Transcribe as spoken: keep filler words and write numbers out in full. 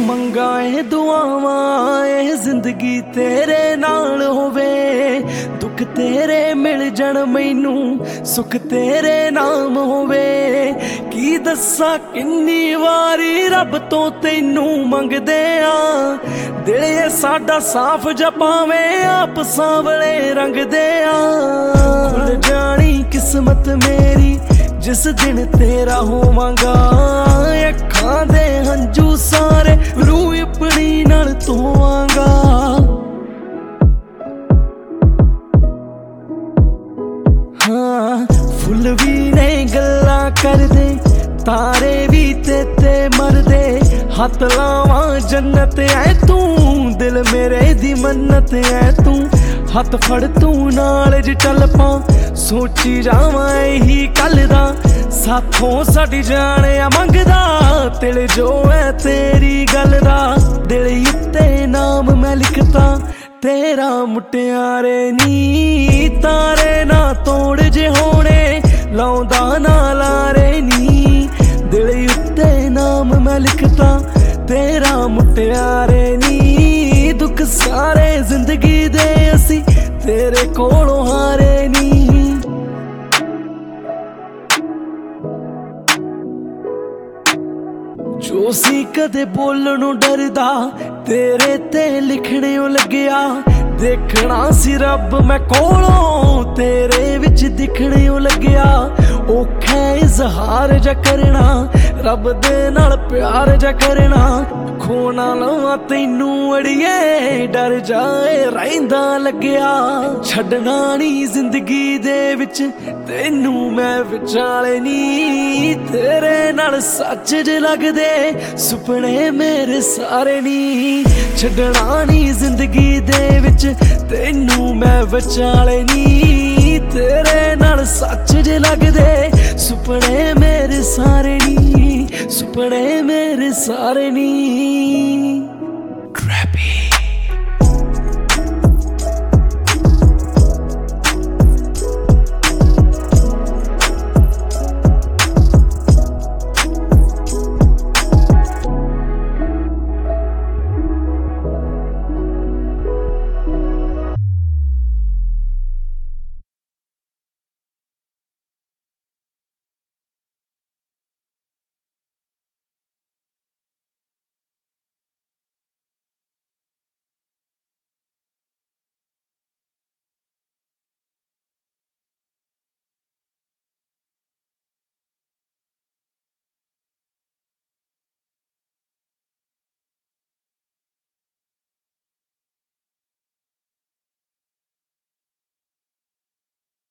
मंगा ए दुआवां ए जिंदगी तेरे नाल होवे, दुख तेरे मिल जण मैनू सुख तेरे नाम होवे। की दस्सां किन्नी वारी रब तो तैनू मंगदे आ, दिल ए साडा साफ जपावे आप सांवले रंग दे आ। खुल जानी किस्मत मेरी जिस दिन तेरा होवांगा, अखां दे हंजू सारे रूह अपनी नाल धोवांगा। हाँ फुल भी ने गल्लां करदे, तारे भी ते मरदे, हथ लावां जन्नत ऐ तू, दिल मेरे दी मन्नत ऐ तू। हथ फड़ तू नाल ज चल पा, सोची जावां यही कल दा, साथों साडी जान आ मंगदा, दिल जो है तेरी गल दा। दिल उत्ते नाम मैं लिखता तेरा मुटियारे नी, तारे ना तोड़ जे होने लाउंदा ना लारे नी। दिल उत्ते नाम मैं लिखता तेरा मुटियारे नी, दुख सारे जिंदगी दे असी तेरे कोलों हारे नी। जो सी कदे बोलणों डरदा तेरे ते लिखने लग्या, देखना सी रब मैं कोलों तेरे विच दिखने लग्या। औखा इजहार जा करना रब दे नाल प्यार जा करना, खोना लवां तैनू अड़िए डर जाए रहिंदा लग्या। छड्डना नी जिंदगी दे विच तैनू मैं विचाले नी, तेरे नाल सच जे लगदे सुपने मेरे सारे नी। छड्डना नी जिंदगी दे विच तैनू मैं विचाले नी, तेरे नाल सच जे लगदे सुपने मेरे सारे नी, सुपने मेरे सारे नी।